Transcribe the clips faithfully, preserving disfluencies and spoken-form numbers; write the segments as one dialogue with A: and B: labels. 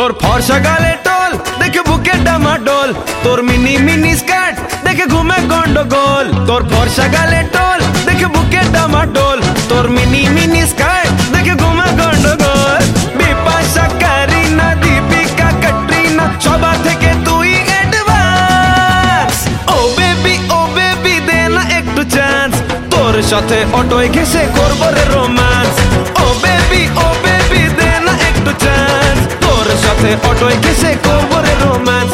A: তোর ফর্সা গালে টোল দেখে বুকে ডামাডোল, তোর মিনি মিনি স্কার্ট দেখে ঘুমে গন্ডগোল। তোর ফর্সা গালে টোল দেখে বুকে ডামাডোল, তোর মিনি মিনি স্কার্ট দেখে ঘুমে গন্ডগোল। বিপাশা, কারিনা, দীপিকা, ক্যাটরিনা সবার থেকে তুই অ্যাডভান্স। ও বেবি ও বেবি দে না একটু চান্স, তোর সাথে অটোয় ঘেসে করবো রে রোম্যান্স। ও বেবি ও বেবি দে না একটু চান্স, তোর সাথে অটোয় ঘেসে করবো রে রোম্যান্স।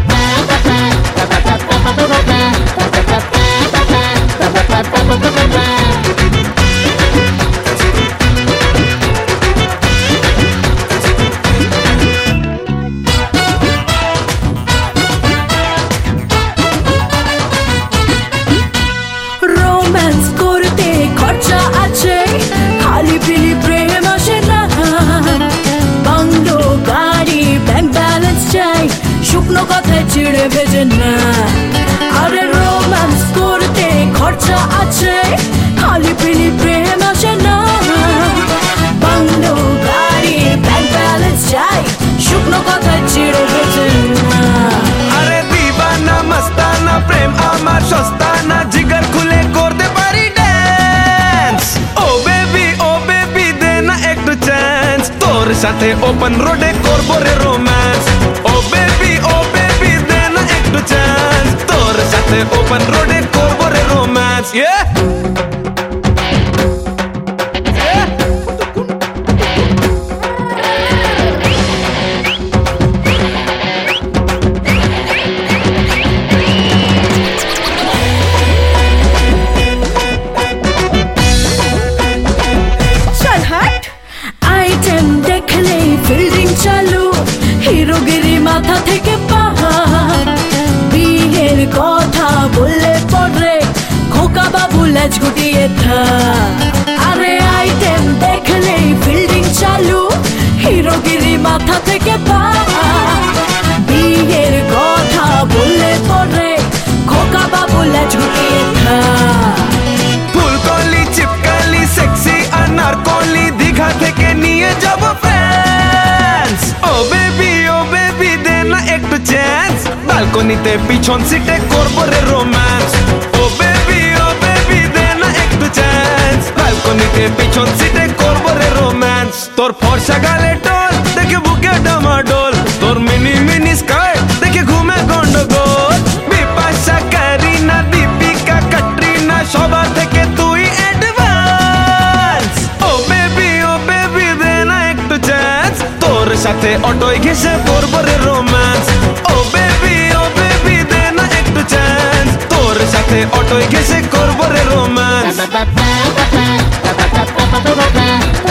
B: রোম্যান্স করতে খরচা আছে, খালি পিলি প্রেম আসে না। বাংলো, গাড়ি, ব্যাংক ব্যালেন্স চাই, শুকনো কথায় চিড়ে ভেজে না। আরে রোম্যান্স করতে খরচা আছে, খালি পিলি প্রেম আসে না। বাংলো, গাড়ি, ব্যাংক ব্যালেন্স চাই, শুকনো কথায় চিড়ে ভেজে না।
A: আরে দিবানা মস্তানা প্রেম আমার সস্তা না, জিগার খুলে করতে পারি ড্যান্স। ও বেবি ও বেবি দে না একটু চান্স, তোর সাথে ওপেন রোডে করবো রে রোম্যান্স। ও বেবি ও বেবি দে না একটু চান্স, তোর সাথে ওপেন রোডে করবো রে রোম্যান্স। Yeah!
B: আইটেম দেখলেই ফিল্ডিং চালু, হিরোগিরি মাথা থেকে পাহাড়। বিয়ের কথা বললে পরে খোকা বাবু লেজ গুটিয়ে থাক। আরে আইটেম দেখলেই ফিল্ডিং চালু, হিরোগিরি মাথা থেকে পাহাড়। বিয়ের কথা বললে পরে খোকা বাবু লেজ গুটিয়ে থাক।
A: ফুলকলি, চিপকালি, সেক্সি আনারকলি, দীঘা থেকে নিয়ে যাব ফ্রান্স। ও বেবি ও বেবি দে না একটু চান্স, ব্যালকনিতে পিছন সিটে করবো রে রোম্যান্স। ও বেবি ও বেবি দে না একটু চান্স, ব্যালকনিতে পিছন সিটে করবো রে রোম্যান্স। তোর ফর্সা গালে টোল দেখে বুকে ডামাডোল, তোর মিনি মিনি স্কার্ট দেখে ঘুমে গন্ডগোল। বিপাশা, কারিনা, দীপিকা, ক্যাটরিনা সবার থেকে তুই অ্যাডভান্স। ও বেবি ও বেবি দে না একটু চান্স, তোর সাথে অটোয় ঘেসে করবো রে রোম্যান্স। ও বেবি ও বেবি দে না একটু চান্স, তোর সাথে অটোয় ঘেসে করবো রে রোম্যান্স।